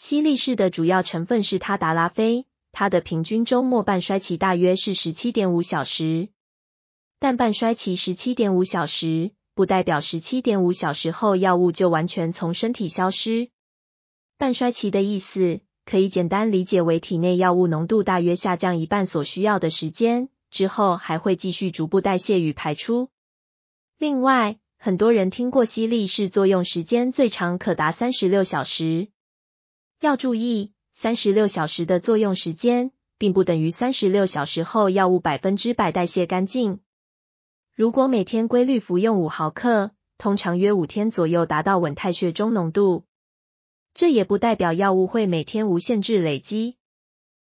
西力士的主要成分是他达拉非，它的平均周末半衰期大约是 17.5 小时。但半衰期 17.5 小时，不代表 17.5 小时后药物就完全从身体消失。半衰期的意思，可以简单理解为体内药物浓度大约下降一半所需要的时间，之后还会继续逐步代谢与排出。另外，很多人听过西力士作用时间最长可达36小时。要注意，36小时的作用时间，并不等于36小时后药物100%代谢干净。如果每天规律服用5毫克，通常约5天左右达到稳态血中浓度。这也不代表药物会每天无限制累积。